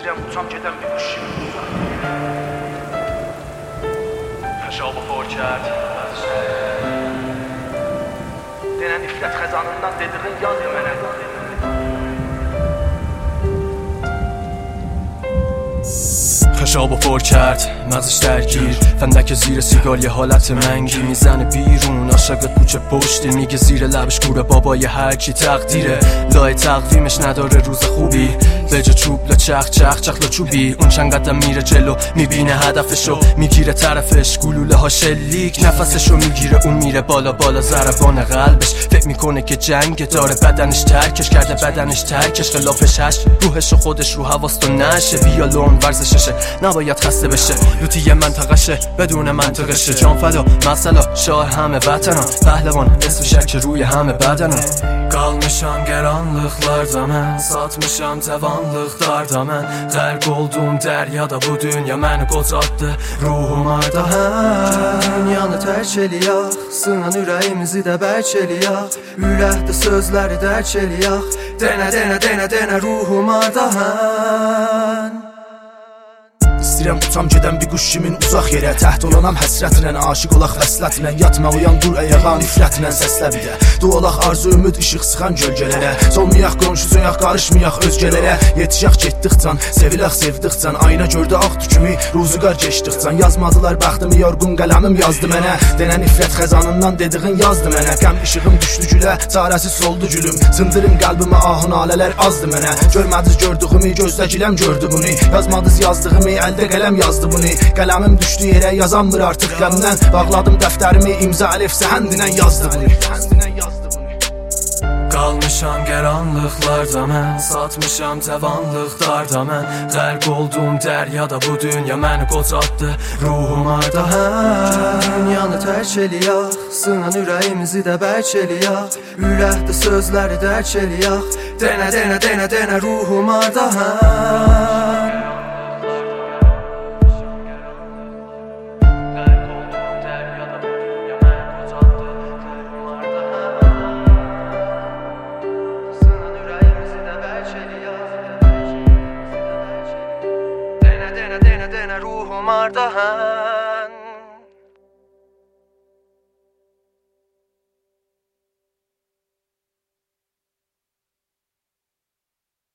İstəyirəm uçam gedən bir quş kimi Xəşabı xor kərd Denən nifrət xəzanından dediğin yaz ya mənə خشابو پر کرد مغزش درگیر فندک زیر سیگار یه حالت منگی میزنه بیرون عاشقت کوچه پشتی میگه زیر لبش کوره بابای هر کی تقدیره لای تقویمش نداره روز خوبی به جا چوب لا چخ چخ چخ لا چوبی اون چند قدم میره جلو میبینه هدفشو میگیره طرفش گلوله ها شلیک نفسشو میگیره اون میره بالا بالا ضربان قلبش فکر میکنه که جنگ داره بدنش ترکش کرده بدنش ترکش خلافش هش روحش خودش رو حواست و نشه ویالون ورزششه نباید خسته بشه لوتی منطقشه بدون منطقشه جان فدا مثلا شاه همه وطنم پهلوان اسم شک روی همه بدنم Qalmışam qaranlıqlarda mən Satmışam cavanlıqlarda mən Qərq oldum dəryada bu dünya məni qocatdı Ruhum arda Dünyanı tərk eləyək Sınan ürəyimizi də bərk eləyək Ürəkdə sözləri dərk eləyək Denə, denə, denə, denə ruhum arda İstəyirəm uçam gedən bir quş kimin uzaq yerə Təhd olanam həsrətlə, aşiq olaq vəslətinlə Yatma uyan dur əyağa nifrətlə səslə bir də Duolaq arzu ümid işıq sıxan gölgələrə Solmayaq qonşusuyaq, qarışmayaq özgələrə Yetişək getdikcan, sevilək sevdikcan Ayna gördü ağ tükümü, ruzuqar geçdikcan Yazmadılar bəxtimi, yorğun qələmim yazdı mənə Denə nifrət xəzanından dediğin yazdı mənə Qəm işığım düşdü gülə, çarəsiz soldu gülüm Sındırım qəlbimə ahun alələr azdı mənə Görmədiz gördüğümü, gözdəkiləm gördü bunu Yazmadız yazdığımı, əldə qələm yazdı bunu Qələmim düşdü yerə yazanmır artıq qəmdən Bağladım dəftərimi imza əlif səhəndinə yazdı bunu Qalmışam qaranlıqlarda mən Satmışam cavanlıqlarda mən Qərq oldum dəryada bu dünya məni qocatdı Ruhum arda Dünyanı tərk eləyək Sınan ürəyimizi də bərk eləyək Ürəkdə sözləri dərk eləyək Denə, denə, denə, denə ruhum arda Denə, denə, denə ruhum arda